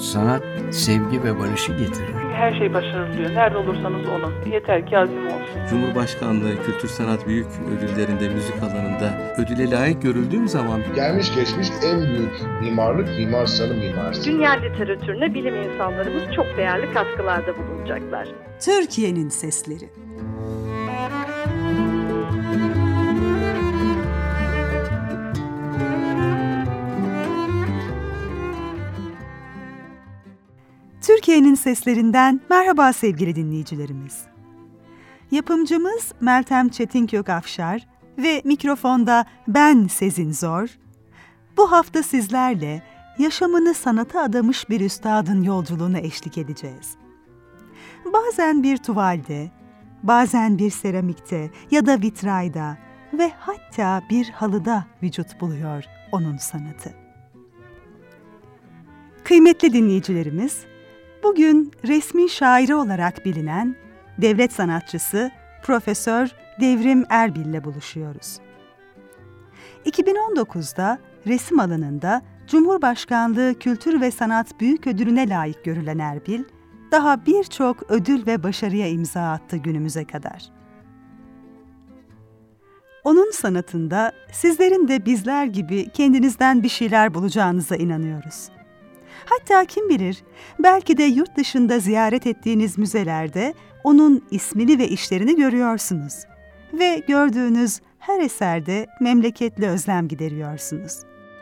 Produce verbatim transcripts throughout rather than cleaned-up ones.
Sanat, sevgi ve barışı getirir. Her şey başarılıyor. Nerede olursanız olun. Yeter ki azim olsun. Cumhurbaşkanlığı Kültür Sanat Büyük Ödülleri'nde müzik alanında ödüle layık görüldüğüm zaman gelmiş geçmiş en büyük mimarlık Mimar Sinan mimarisi. Dünya literatürüne bilim insanlarımız çok değerli katkılarda bulunacaklar. Türkiye'nin sesleri. Türkiye'nin seslerinden merhaba sevgili dinleyicilerimiz. Yapımcımız Meltem Çetinkök Afşar ve mikrofonda ben Sezin Zor. Bu hafta sizlerle yaşamını sanata adamış bir üstadın yolculuğuna eşlik edeceğiz. Bazen bir tuvalde, bazen bir seramikte ya da vitrayda ve hatta bir halıda vücut buluyor onun sanatı. Kıymetli dinleyicilerimiz, bugün resmi şairi olarak bilinen devlet sanatçısı Profesör Devrim Erbil ile buluşuyoruz. iki bin on dokuzda resim alanında Cumhurbaşkanlığı Kültür ve Sanat Büyük Ödülü'ne layık görülen Erbil, daha birçok ödül ve başarıya imza attı günümüze kadar. Onun sanatında sizlerin de bizler gibi kendinizden bir şeyler bulacağınıza inanıyoruz. Hatta kim bilir, belki de yurt dışında ziyaret ettiğiniz müzelerde onun ismini ve işlerini görüyorsunuz. Ve gördüğünüz her eserde memleketli özlem gideriyorsunuz.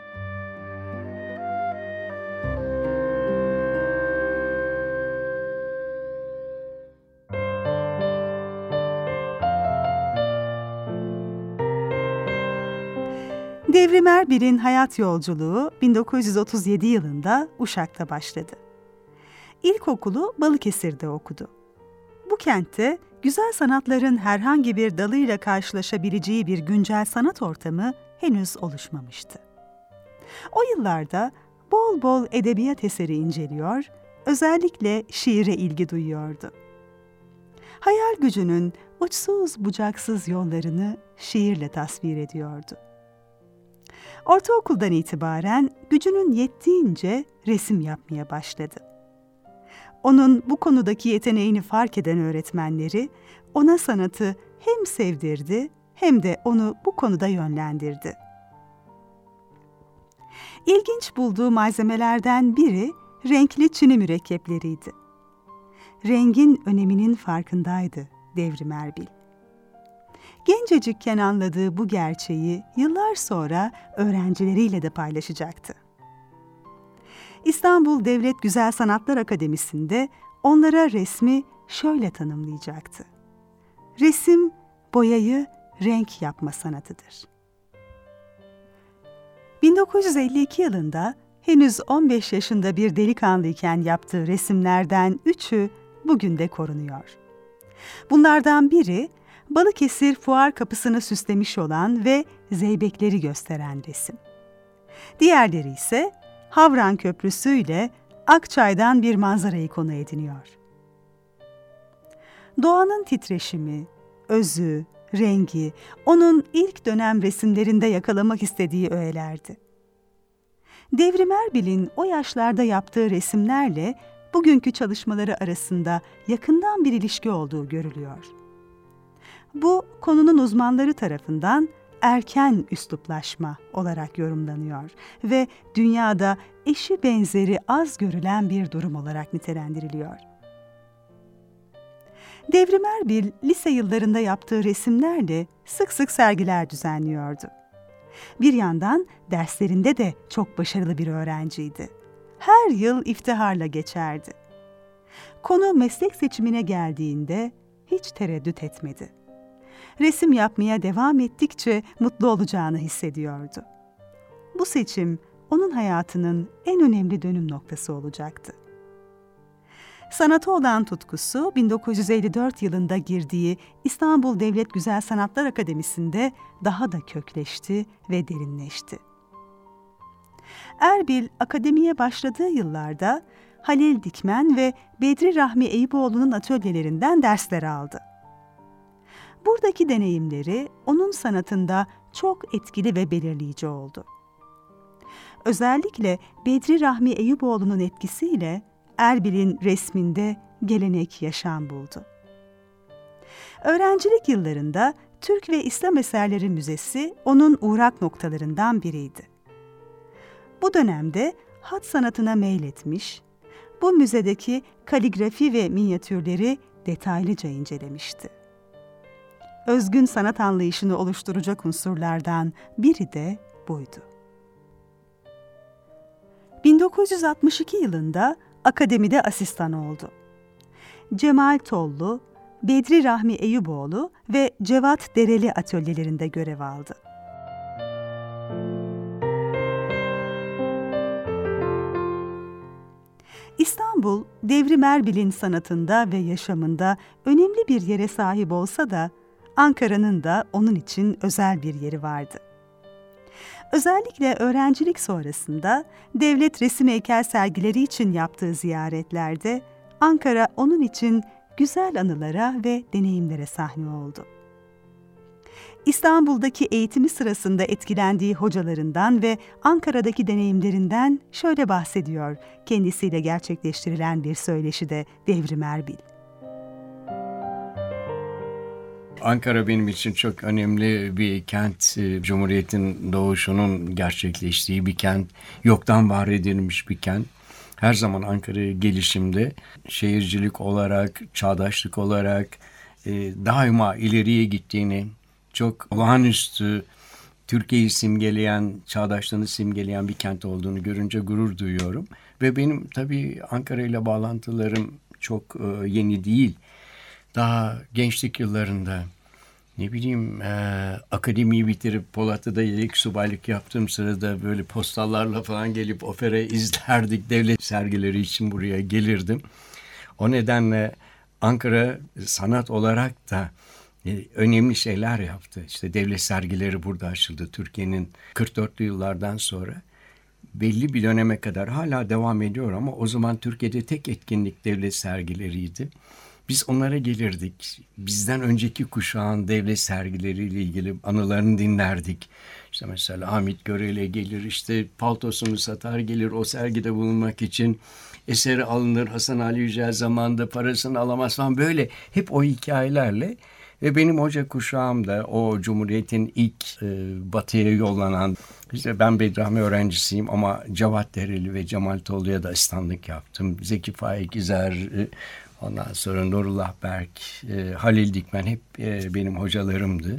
Devrim Erbil'in hayat yolculuğu bin dokuz yüz otuz yedi yılında Uşak'ta başladı. İlkokulu Balıkesir'de okudu. Bu kentte güzel sanatların herhangi bir dalıyla karşılaşabileceği bir güncel sanat ortamı henüz oluşmamıştı. O yıllarda bol bol edebiyat eseri inceliyor, özellikle şiire ilgi duyuyordu. Hayal gücünün uçsuz bucaksız yollarını şiirle tasvir ediyordu. Ortaokuldan itibaren gücünün yettiğince resim yapmaya başladı. Onun bu konudaki yeteneğini fark eden öğretmenleri ona sanatı hem sevdirdi hem de onu bu konuda yönlendirdi. İlginç bulduğu malzemelerden biri renkli çini mürekkepleriydi. Rengin öneminin farkındaydı Devrim Erbil. Gencecikken anladığı bu gerçeği yıllar sonra öğrencileriyle de paylaşacaktı. İstanbul Devlet Güzel Sanatlar Akademisi'nde onlara resmi şöyle tanımlayacaktı. Resim, boyayı renk yapma sanatıdır. bin dokuz yüz elli iki yılında henüz on beş yaşında bir delikanlıyken yaptığı resimlerden üçü bugün de korunuyor. Bunlardan biri, Balıkesir Fuar Kapısı'nı süslemiş olan ve zeybekleri gösteren resim. Diğerleri ise Havran Köprüsü ile Akçay'dan bir manzarayı konu ediniyor. Doğanın titreşimi, özü, rengi onun ilk dönem resimlerinde yakalamak istediği öğelerdi. Devrim Erbil'in o yaşlarda yaptığı resimlerle bugünkü çalışmaları arasında yakından bir ilişki olduğu görülüyor. Bu, konunun uzmanları tarafından erken üsluplaşma olarak yorumlanıyor ve dünyada eşi benzeri az görülen bir durum olarak nitelendiriliyor. Devrim Erbil, lise yıllarında yaptığı resimlerle sık sık sergiler düzenliyordu. Bir yandan derslerinde de çok başarılı bir öğrenciydi. Her yıl iftiharla geçerdi. Konu meslek seçimine geldiğinde hiç tereddüt etmedi. Resim yapmaya devam ettikçe mutlu olacağını hissediyordu. Bu seçim onun hayatının en önemli dönüm noktası olacaktı. Sanata olan tutkusu bin dokuz yüz elli dört yılında girdiği İstanbul Devlet Güzel Sanatlar Akademisi'nde daha da kökleşti ve derinleşti. Erbil, akademiye başladığı yıllarda Halil Dikmen ve Bedri Rahmi Eyüboğlu'nun atölyelerinden dersler aldı. Buradaki deneyimleri onun sanatında çok etkili ve belirleyici oldu. özellikle Bedri Rahmi Eyüboğlu'nun etkisiyle Erbil'in resminde gelenek yaşam buldu. Öğrencilik yıllarında Türk ve İslam Eserleri Müzesi onun uğrak noktalarından biriydi. Bu dönemde hat sanatına meyletmiş, bu müzedeki kaligrafi ve minyatürleri detaylıca incelemişti. Özgün sanat anlayışını oluşturacak unsurlardan biri de buydu. bin dokuz yüz altmış iki yılında akademide asistan oldu. Cemal Tollu, Bedri Rahmi Eyüboğlu ve Cevat Dereli atölyelerinde görev aldı. İstanbul, Devrim Erbil'in sanatında ve yaşamında önemli bir yere sahip olsa da Ankara'nın da onun için özel bir yeri vardı. Özellikle öğrencilik sonrasında devlet resim heykel sergileri için yaptığı ziyaretlerde Ankara onun için güzel anılara ve deneyimlere sahne oldu. İstanbul'daki eğitimi sırasında etkilendiği hocalarından ve Ankara'daki deneyimlerinden şöyle bahsediyor kendisiyle gerçekleştirilen bir söyleşide Devrim Erbil. Ankara benim için çok önemli bir kent. Cumhuriyet'in doğuşunun gerçekleştiği bir kent. Yoktan var edilmiş bir kent. Her zaman Ankara'ya gelişimde şehircilik olarak, çağdaşlık olarak e, daima ileriye gittiğini, çok olağanüstü Türkiye'yi simgeleyen, çağdaşlığını simgeleyen bir kent olduğunu görünce gurur duyuyorum. Ve benim tabii Ankara ile bağlantılarım çok e, yeni değil. Daha gençlik yıllarında ne bileyim e, akademiyi bitirip Polatlı'da yedek subaylık yaptığım sırada böyle postallarla falan gelip opera izlerdik. Devlet sergileri için buraya gelirdim. O nedenle Ankara sanat olarak da e, önemli şeyler yaptı. İşte devlet sergileri burada açıldı Türkiye'nin kırk dörtlü yıllardan sonra. Belli bir döneme kadar hala devam ediyor ama o zaman Türkiye'de tek etkinlik devlet sergileriydi. Biz onlara gelirdik. Bizden önceki kuşağın devlet sergileriyle ilgili anılarını dinlerdik. İşte mesela Hamit Göreli gelir, işte paltosunu satar gelir o sergide bulunmak için. Eseri alınır, Hasan Ali Yücel zamanında parasını alamaz falan, böyle hep o hikayelerle. Ve benim hoca kuşağım da o Cumhuriyet'in ilk e, batıya yollanan, işte ben Bedrahmi öğrencisiyim ama Cevat Dereli ve Cemal Tollu'ya da asistanlık yaptım. Zeki Faik İzer, e, ondan sonra Nurullah Berk, e, Halil Dikmen hep e, benim hocalarımdı.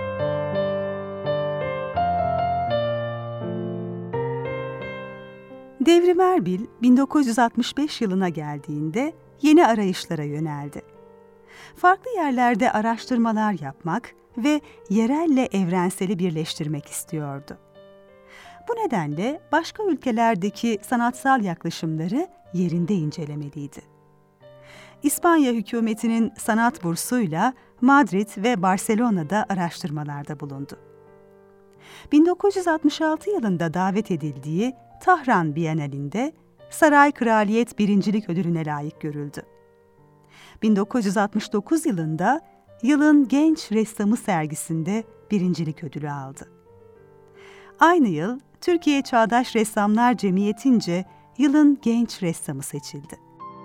Devrim Erbil bin dokuz yüz altmış beş yılına geldiğinde yeni arayışlara yöneldi. Farklı yerlerde araştırmalar yapmak ve yerelle evrenseli birleştirmek istiyordu. Bu nedenle başka ülkelerdeki sanatsal yaklaşımları yerinde incelemeliydi. İspanya hükümetinin sanat bursuyla Madrid ve Barcelona'da araştırmalarda bulundu. bin dokuz yüz altmış altı yılında davet edildiği Tahran Bienalinde Saray Kraliyet Birincilik Ödülü'ne layık görüldü. bin dokuz yüz altmış dokuz yılında Yılın Genç Ressamı sergisinde birincilik ödülü aldı. Aynı yıl Türkiye Çağdaş Ressamlar Cemiyeti'nce Yılın Genç Ressamı seçildi.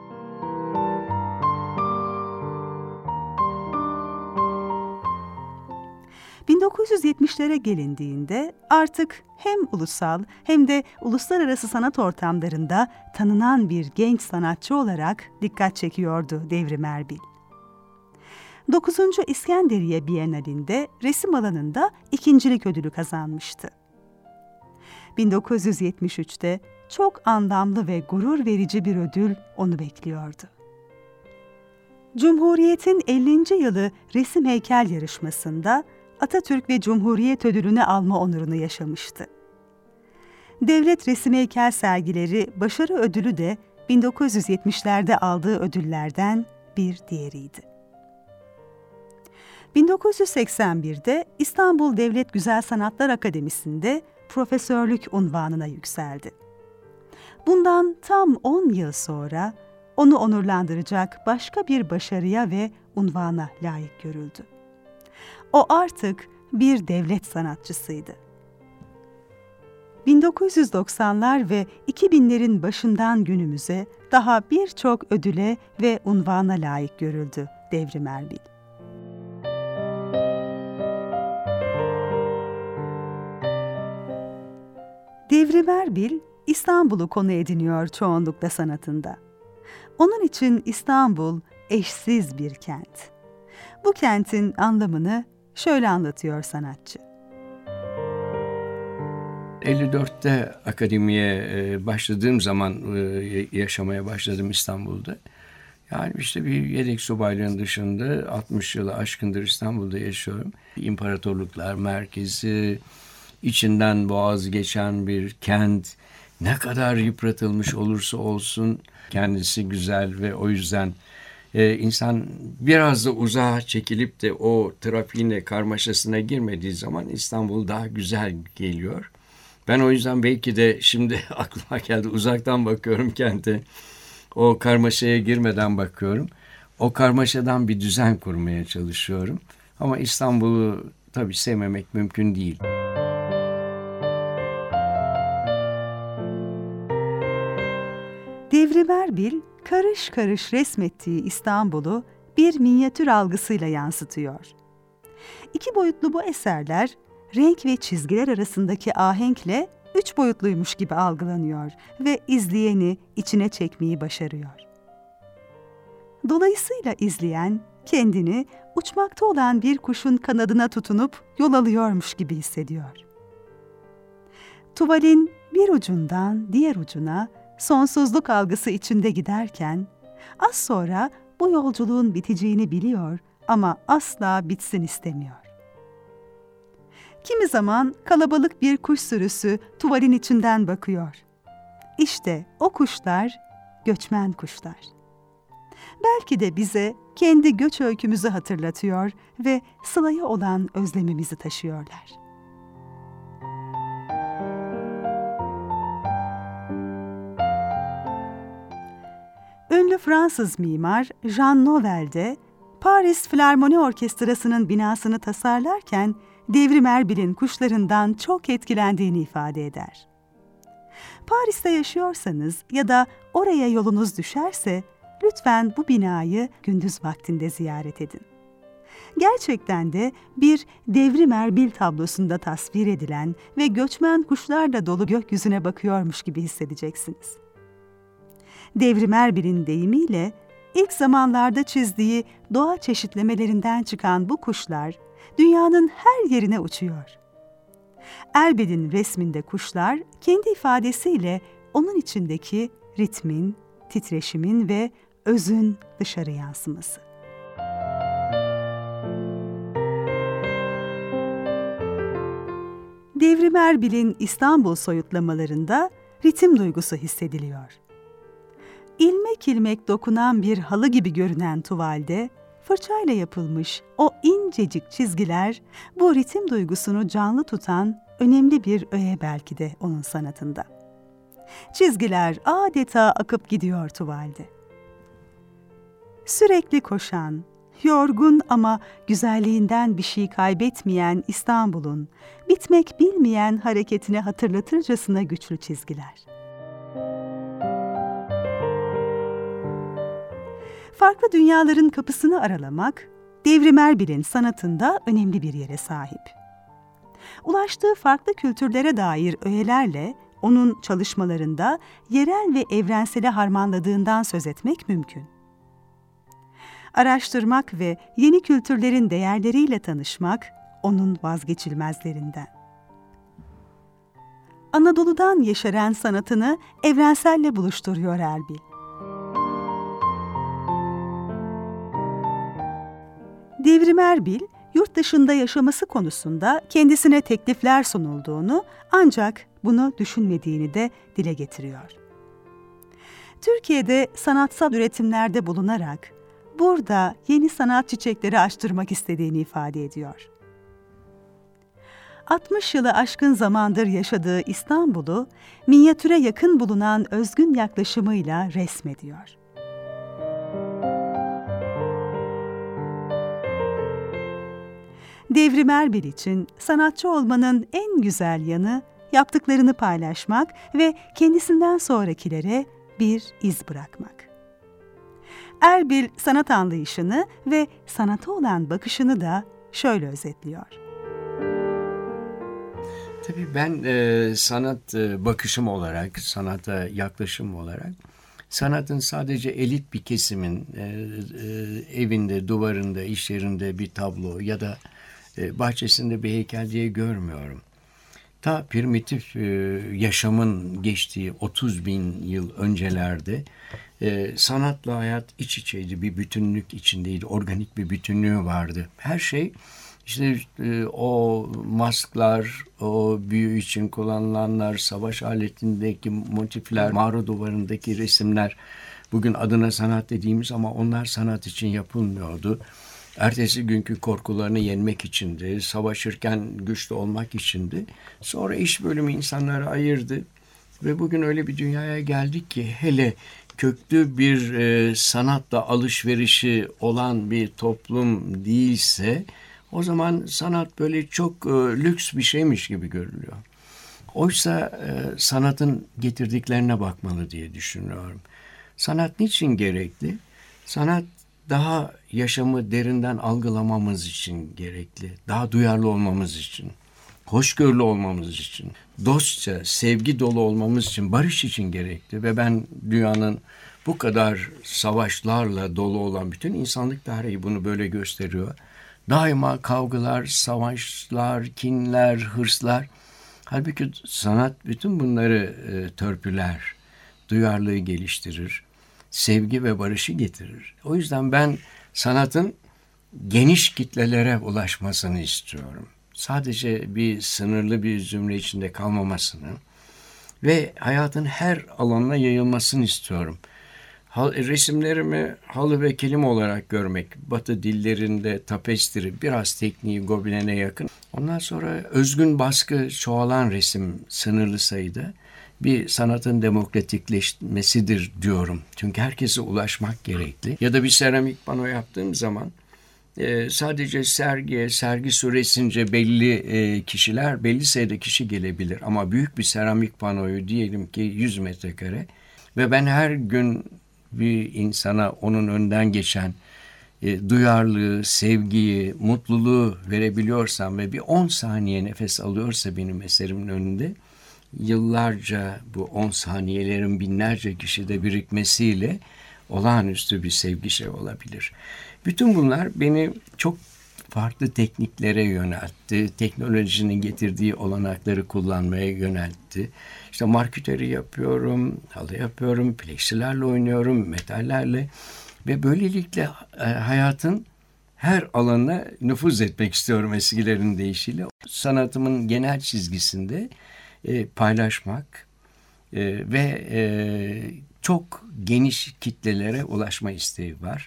bin dokuz yüz yetmişlere gelindiğinde artık hem ulusal hem de uluslararası sanat ortamlarında tanınan bir genç sanatçı olarak dikkat çekiyordu Devrim Erbil. dokuzuncu İskenderiye Bienalinde resim alanında ikincilik ödülü kazanmıştı. bin dokuz yüz yetmiş üçte çok anlamlı ve gurur verici bir ödül onu bekliyordu. Cumhuriyet'in ellinci yılı resim heykel yarışmasında Atatürk ve Cumhuriyet ödülünü alma onurunu yaşamıştı. Devlet Resim Heykel Sergileri Başarı Ödülü de bin dokuz yüz yetmişlerde aldığı ödüllerden bir diğeriydi. bin dokuz yüz seksen birde İstanbul Devlet Güzel Sanatlar Akademisi'nde profesörlük unvanına yükseldi. Bundan tam on yıl sonra onu onurlandıracak başka bir başarıya ve unvana layık görüldü. O artık bir devlet sanatçısıydı. bin dokuz yüz doksanlar ve iki binlerin başından günümüze daha birçok ödüle ve unvana layık görüldü Devrim Erbil. Devrim Erbil, İstanbul'u konu ediniyor çoğunlukla sanatında. Onun için İstanbul eşsiz bir kent. Bu kentin anlamını şöyle anlatıyor sanatçı. elli dörtte akademiye başladığım zaman yaşamaya başladım İstanbul'da. Yani işte bir yedek subaylığın dışında altmış yılı aşkındır İstanbul'da yaşıyorum. İmparatorluklar merkezi, içinden boğaz geçen bir kent, ne kadar yıpratılmış olursa olsun kendisi güzel ve o yüzden e, insan biraz da uzağa çekilip de o trafiğine, karmaşasına girmediği zaman İstanbul daha güzel geliyor. Ben o yüzden belki de şimdi aklıma geldi, uzaktan bakıyorum kente, o karmaşaya girmeden bakıyorum. O karmaşadan bir düzen kurmaya çalışıyorum. Ama İstanbul'u tabii sevmemek mümkün değil. Devrim Erbil, karış karış resmettiği İstanbul'u bir minyatür algısıyla yansıtıyor. İki boyutlu bu eserler, renk ve çizgiler arasındaki ahenkle üç boyutluymuş gibi algılanıyor ve izleyeni içine çekmeyi başarıyor. Dolayısıyla izleyen, kendini uçmakta olan bir kuşun kanadına tutunup yol alıyormuş gibi hissediyor. Tuvalin bir ucundan diğer ucuna sonsuzluk algısı içinde giderken, az sonra bu yolculuğun biteceğini biliyor ama asla bitsin istemiyor. Kimi zaman kalabalık bir kuş sürüsü tuvalin içinden bakıyor. İşte o kuşlar göçmen kuşlar. Belki de bize kendi göç öykümüzü hatırlatıyor ve Sıla'ya olan özlemimizi taşıyorlar. Ünlü Fransız mimar Jean Nouvel de Paris Filarmoni Orkestrası'nın binasını tasarlarken Devrim Erbil'in kuşlarından çok etkilendiğini ifade eder. Paris'te yaşıyorsanız ya da oraya yolunuz düşerse lütfen bu binayı gündüz vaktinde ziyaret edin. Gerçekten de bir Devrim Erbil tablosunda tasvir edilen ve göçmen kuşlarla dolu gökyüzüne bakıyormuş gibi hissedeceksiniz. Devrim Erbil'in deyimiyle ilk zamanlarda çizdiği doğa çeşitlemelerinden çıkan bu kuşlar dünyanın her yerine uçuyor. Erbil'in resminde kuşlar kendi ifadesiyle onun içindeki ritmin, titreşimin ve özün dışarı yansıması. Devrim Erbil'in İstanbul soyutlamalarında ritim duygusu hissediliyor. İlmek ilmek dokunan bir halı gibi görünen tuvalde fırçayla yapılmış o incecik çizgiler bu ritim duygusunu canlı tutan önemli bir öğe belki de onun sanatında. Çizgiler adeta akıp gidiyor tuvalde. Sürekli koşan, yorgun ama güzelliğinden bir şey kaybetmeyen İstanbul'un bitmek bilmeyen hareketini hatırlatırcasına güçlü çizgiler. Farklı dünyaların kapısını aralamak, Devrim Erbil'in sanatında önemli bir yere sahip. Ulaştığı farklı kültürlere dair öğelerle onun çalışmalarında yerel ve evrensele harmanladığından söz etmek mümkün. Araştırmak ve yeni kültürlerin değerleriyle tanışmak onun vazgeçilmezlerinden. Anadolu'dan yeşeren sanatını evrenselle buluşturuyor Erbil. Devrim Erbil, yurt dışında yaşaması konusunda kendisine teklifler sunulduğunu ancak bunu düşünmediğini de dile getiriyor. Türkiye'de sanatsal üretimlerde bulunarak burada yeni sanat çiçekleri açtırmak istediğini ifade ediyor. altmış yılı aşkın zamandır yaşadığı İstanbul'u minyatüre yakın bulunan özgün yaklaşımıyla resmediyor. Devrim Erbil için sanatçı olmanın en güzel yanı yaptıklarını paylaşmak ve kendisinden sonrakilere bir iz bırakmak. Erbil sanat anlayışını ve sanata olan bakışını da şöyle özetliyor. Tabii ben e, sanat e, bakışım olarak, sanata yaklaşım olarak sanatın sadece elit bir kesimin e, e, evinde, duvarında, iş yerinde bir tablo ya da e, bahçesinde bir heykel diye görmüyorum. Ta primitif e, yaşamın geçtiği otuz bin yıl öncelerde e, sanatla hayat iç içeydi, bir bütünlük içindeydi, organik bir bütünlüğü vardı. Her şey işte e, o masklar, o büyü için kullanılanlar, savaş aletindeki motifler, mağara duvarındaki resimler, bugün adına sanat dediğimiz ama onlar sanat için yapılmıyordu. Ertesi günkü korkularını yenmek içindi, savaşırken güçlü olmak içindi. Sonra iş bölümü insanları ayırdı ve bugün öyle bir dünyaya geldik ki hele köklü bir e, sanatla alışverişi olan bir toplum değilse o zaman sanat böyle çok e, lüks bir şeymiş gibi görülüyor. Oysa e, sanatın getirdiklerine bakmalı diye düşünüyorum. Sanat niçin gerekli? Sanat daha yaşamı derinden algılamamız için gerekli. Daha duyarlı olmamız için. Hoşgörülü olmamız için. Dostça, sevgi dolu olmamız için, barış için gerekli. Ve ben dünyanın bu kadar savaşlarla dolu olan bütün insanlık tarihi bunu böyle gösteriyor. Daima kavgalar, savaşlar, kinler, hırslar. Halbuki sanat bütün bunları e, törpüler, duyarlılığı geliştirir, sevgi ve barışı getirir. O yüzden ben sanatın geniş kitlelere ulaşmasını istiyorum. Sadece bir sınırlı bir zümre içinde kalmamasını ve hayatın her alanına yayılmasını istiyorum. Resimlerimi halı ve kilim olarak görmek, Batı dillerinde tapestri, biraz tekniği Goblin'e yakın. Ondan sonra özgün baskı çoğalan resim sınırlı sayıda bir sanatın demokratikleşmesidir diyorum. Çünkü herkese ulaşmak gerekli. Ya da bir seramik pano yaptığım zaman e, sadece sergiye, sergi süresince belli e, kişiler, belli sayıda kişi gelebilir. Ama büyük bir seramik panoyu diyelim ki yüz metrekare ve ben her gün bir insana onun önden geçen e, duyarlılığı, sevgiyi, mutluluğu verebiliyorsam ve bir on saniye nefes alıyorsa benim eserimin önünde, yıllarca bu on saniyelerin binlerce kişide birikmesiyle olağanüstü bir sevgi şey olabilir. Bütün bunlar beni çok farklı tekniklere yöneltti. Teknolojinin getirdiği olanakları kullanmaya yöneltti. İşte marküteri yapıyorum, halı yapıyorum, plexilerle oynuyorum, metallerle ve böylelikle hayatın her alanına nüfuz etmek istiyorum eskilerin deyişiyle. Sanatımın genel çizgisinde e, paylaşmak e, ve e, çok geniş kitlelere ulaşma isteği var.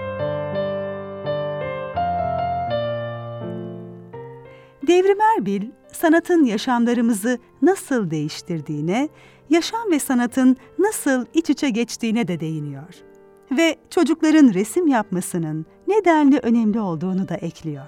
Devrim Erbil, sanatın yaşamlarımızı nasıl değiştirdiğine, yaşam ve sanatın nasıl iç içe geçtiğine de değiniyor. Ve çocukların resim yapmasının nedenli önemli olduğunu da ekliyor.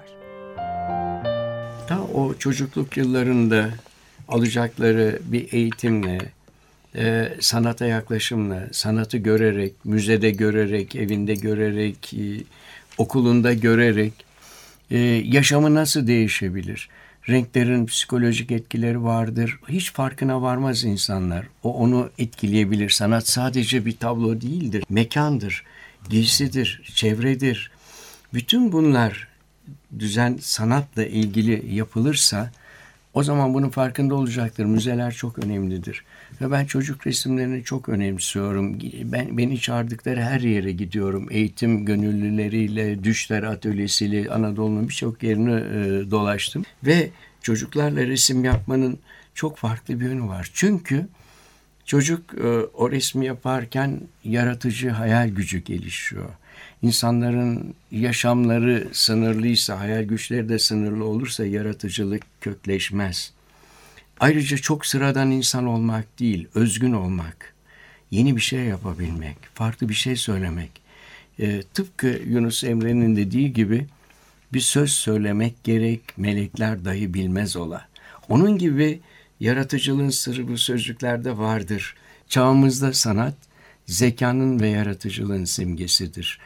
Ta o çocukluk yıllarında alacakları bir eğitimle, e, sanata yaklaşımla, sanatı görerek, müzede görerek, evinde görerek, e, okulunda görerek e, yaşamı nasıl değişebilir? Renklerin psikolojik etkileri vardır. Hiç farkına varmaz insanlar. O onu etkileyebilir. Sanat sadece bir tablo değildir. Mekandır, giysidir, çevredir. Bütün bunlar düzen sanatla ilgili yapılırsa o zaman bunun farkında olacaktır. Müzeler çok önemlidir. Ve ben çocuk resimlerini çok önemsiyorum. Ben, beni çağırdıkları her yere gidiyorum. Eğitim gönüllüleriyle, düşler atölyesiyle Anadolu'nun birçok yerini e, dolaştım. Ve çocuklarla resim yapmanın çok farklı bir yönü var. Çünkü çocuk e, o resmi yaparken yaratıcı hayal gücü gelişiyor. İnsanların yaşamları sınırlıysa, hayal güçleri de sınırlı olursa yaratıcılık kökleşmez. Ayrıca çok sıradan insan olmak değil, özgün olmak, yeni bir şey yapabilmek, farklı bir şey söylemek. E, tıpkı Yunus Emre'nin dediği gibi bir söz söylemek gerek, melekler dahi bilmez ola. Onun gibi Yaratıcılığın sırrı bu sözcüklerde vardır. Çağımızda sanat, zekanın ve yaratıcılığın simgesidir.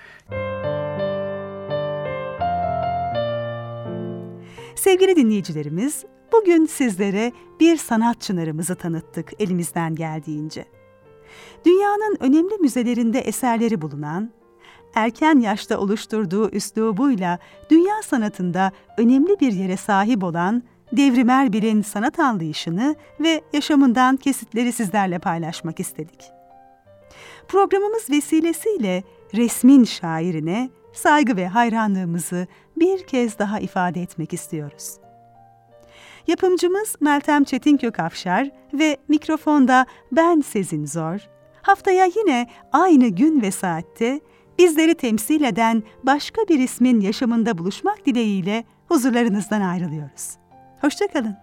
Sevgili dinleyicilerimiz, bugün sizlere bir sanat çınarımızı tanıttık elimizden geldiğince. Dünyanın önemli müzelerinde eserleri bulunan, erken yaşta oluşturduğu üslubuyla dünya sanatında önemli bir yere sahip olan Devrim Erbil'in sanat anlayışını ve yaşamından kesitleri sizlerle paylaşmak istedik. Programımız vesilesiyle resmin şairine saygı ve hayranlığımızı bir kez daha ifade etmek istiyoruz. Yapımcımız Meltem Çetinkök-Afşar ve mikrofonda ben Sezin Zor, haftaya yine aynı gün ve saatte bizleri temsil eden başka bir ismin yaşamında buluşmak dileğiyle huzurlarınızdan ayrılıyoruz. Hoşça kalın.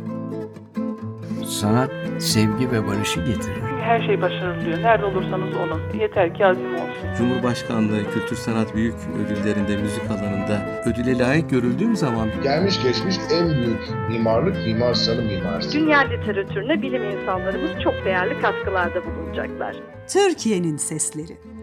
Sanat, sevgi ve barışı getirir. Her şey başarılıyor. Nerede olursanız olun. Yeter ki azim olsun. Cumhurbaşkanlığı Kültür Sanat Büyük Ödülleri'nde müzik alanında ödüle layık görüldüğüm zaman Gelmiş geçmiş en büyük mimarlık Mimar Sinan mimarisi. Dünya literatürüne bilim insanlarımız çok değerli katkılarda bulunacaklar. Türkiye'nin sesleri.